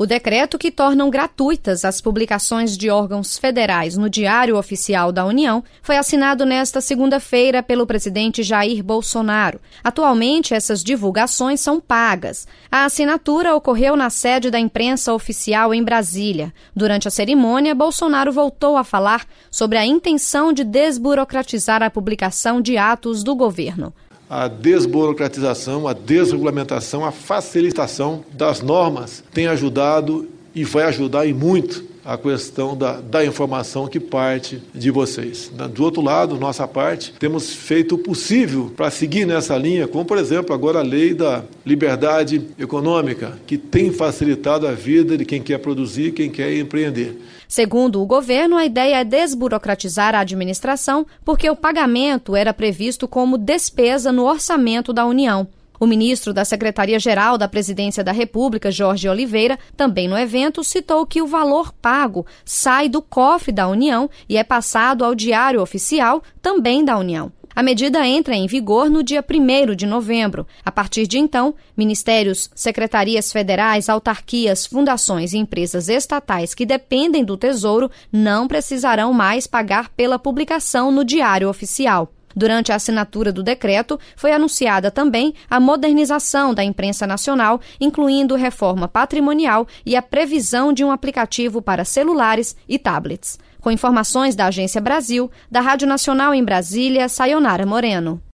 O decreto que tornam gratuitas as publicações de órgãos federais no Diário Oficial da União foi assinado nesta segunda-feira pelo presidente Jair Bolsonaro. Atualmente, essas divulgações são pagas. A assinatura ocorreu na sede da imprensa oficial em Brasília. Durante a cerimônia, Bolsonaro voltou a falar sobre a intenção de desburocratizar a publicação de atos do governo. A desburocratização, a desregulamentação, a facilitação das normas tem ajudado e vai ajudar e muito a questão da informação que parte de vocês. Do outro lado, nossa parte, temos feito o possível para seguir nessa linha, como, por exemplo, agora a lei da liberdade econômica, que tem facilitado a vida de quem quer produzir, quem quer empreender. Segundo o governo, a ideia é desburocratizar a administração porque o pagamento era previsto como despesa no orçamento da União. O ministro da Secretaria-Geral da Presidência da República, Jorge Oliveira, também no evento, citou que o valor pago sai do cofre da União e é passado ao Diário Oficial, também da União. A medida entra em vigor no dia 1º de novembro. A partir de então, ministérios, secretarias federais, autarquias, fundações e empresas estatais que dependem do Tesouro não precisarão mais pagar pela publicação no Diário Oficial. Durante a assinatura do decreto, foi anunciada também a modernização da imprensa nacional, incluindo reforma patrimonial e a previsão de um aplicativo para celulares e tablets. Com informações da Agência Brasil, da Rádio Nacional em Brasília, Sayonara Moreno.